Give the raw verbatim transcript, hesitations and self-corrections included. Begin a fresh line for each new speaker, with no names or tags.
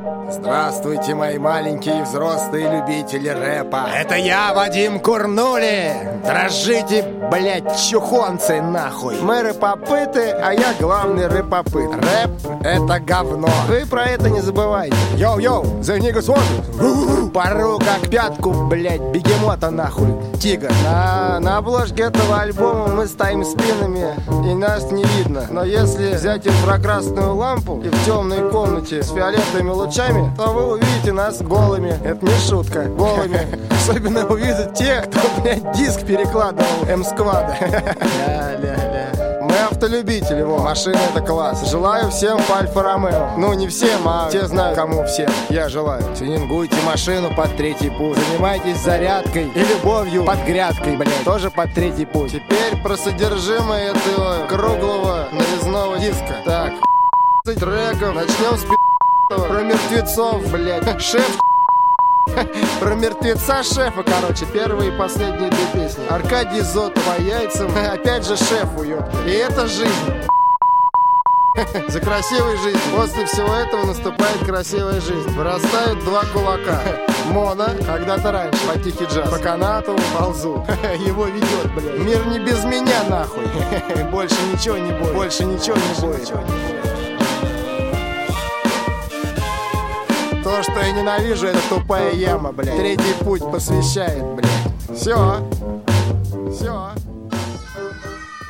Здравствуйте, мои маленькие и взрослые любители рэпа. Это я, Вадим Курнули. Дрожите, блять, чухонцы, нахуй. Мы рэпопыты, а я главный рэпопыт. Рэп — это говно. Вы про это не забывайте. Йоу-йоу, the niggas want it. Пору как пятку, блять, бегемота, нахуй. Тигр. На, на обложке этого альбома мы стоим спинами, и нас не видно. Но если взять инфракрасную лампу и в темной комнате с фиолетовыми лучами, то вы увидите нас голыми. Это не шутка, голыми. Особенно увидят те, кто, блядь, диск перекладывал М-сквада. Ля-ля-ля. Мы автолюбители, во, машина — это класс. Желаю всем по Альфа-Ромео. Ну, не всем, а те знают, кому всем. Я желаю. Тюнингуйте машину под третий путь. Занимайтесь зарядкой и любовью под грядкой, блядь, тоже под третий путь. Теперь про содержимое этого круглого нарезного диска. Так, треков. Начнем с пи***того. Про мертвецов, блядь. Шеф. Про мертвеца шефа, короче, первые и последние две песни. Аркадий Зот по яйцам, опять же шефу, ёпта. И это жизнь. За красивой жизнь. После всего этого наступает красивая жизнь. Вырастают два кулака. Мона, когда-то раньше, по тихий джаз. По канату ползу. Его ведет, блядь. Мир не без меня, нахуй. Больше ничего не будет. Больше ничего не будет. То, что я ненавижу, это тупая яма, блядь. Третий путь посвящает, блядь. Все. Все.